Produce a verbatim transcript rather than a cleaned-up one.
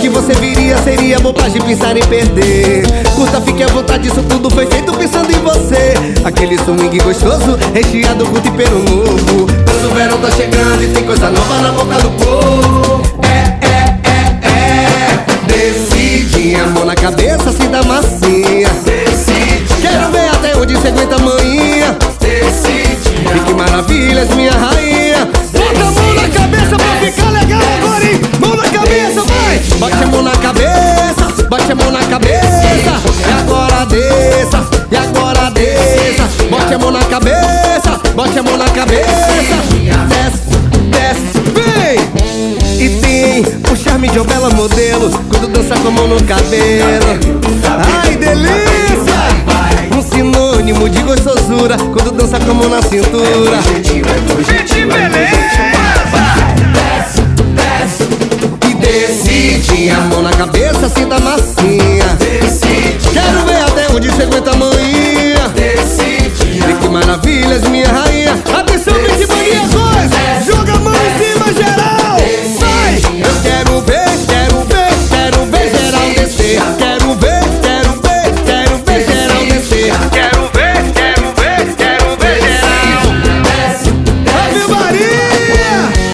que você viria, seria bobagem pensar em perder. Curta, fique à vontade, isso tudo foi feito pensando em você. Aquele swing gostoso, recheado com tempero novo. Mas o verão tá chegando e tem coisa nova na boca do povo. É, é, é, é. Decide, a mão na cabeça, se dá massinha. Decide. Quero ver até onde você aguenta a manhinha. Decide. E que maravilhas, minha rainha. Bota a mão na cabeça pra ficar legal agora, hein? Mão na cabeça, vai! Bate a mão na cabeça, bate a mão na cabeça. E agora desça, e agora desça. Bote a mão na cabeça, bote a mão na cabeça. Desce, desce, vem! E tem o charme de uma bela modelo quando dança com a mão no cabelo. Ai, delícia! Um sinônimo de gostosura quando dança com a mão na cintura. Gente, beleza! E decide, a mão na cabeça, sinta massinha. Decide. Quero